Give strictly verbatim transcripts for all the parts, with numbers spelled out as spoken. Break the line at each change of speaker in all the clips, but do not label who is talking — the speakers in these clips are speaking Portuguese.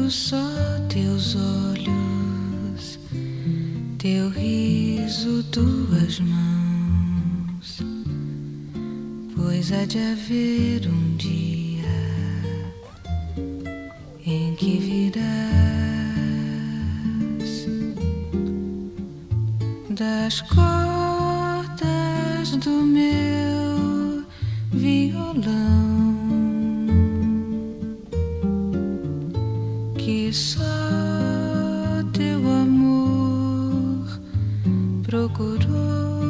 Vejo só teus olhos, teu riso, tuas mãos, pois há de haver um dia em que virás das cordas do meu violão, que só teu amor procurou.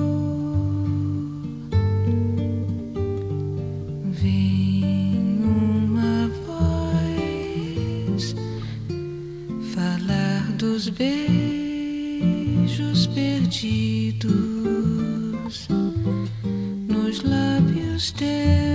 Vem uma voz falar dos beijos perdidos nos lábios teus.